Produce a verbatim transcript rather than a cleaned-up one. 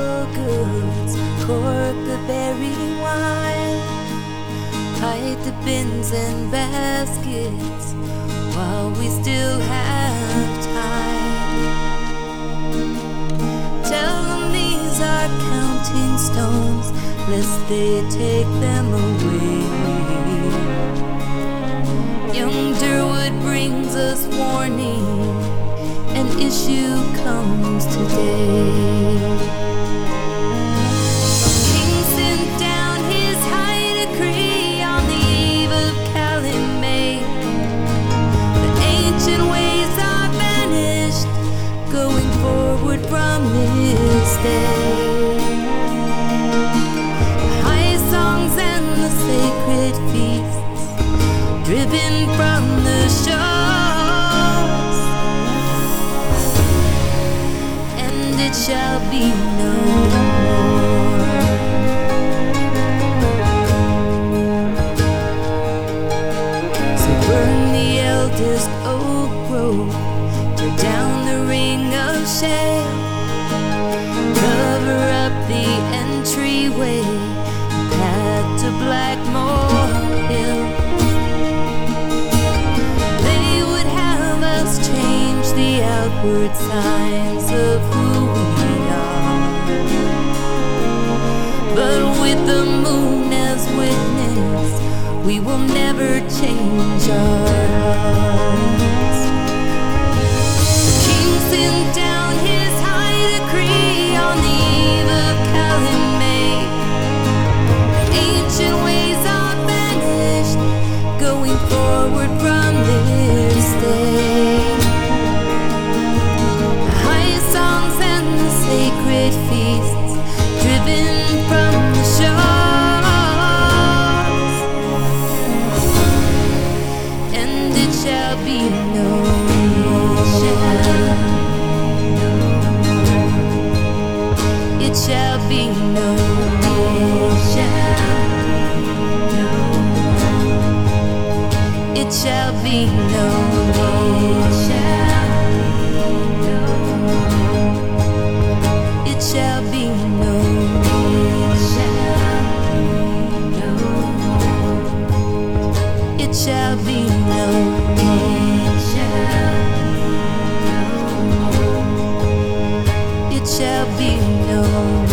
table goods, cork the berry wine, hide the bins and baskets while we still have time. Tell them these are counting stones, lest they take them away. Young Durwood brings us warning, an issue comes today. King sent down his high decree on the eve of Calimay. The ancient ways are vanished, going forward from this day. The high songs and the sacred feasts, driven from the shores, and it shall be no more. So burn the eldest oak grove, tear down the ring of shale, cover up the entryway, path to Blackmore Hill. Change the outward signs of who we are, but with the moon as witness, we will never change our hearts. The king sent down his high decree on the eve of Calimay. Ancient ways are vanished, going forward from this day. Sacred feasts, driven from the shores, and it shall be no more. It shall be no more. It shall be no more. It shall be no more. It shall be no more. It shall be no more.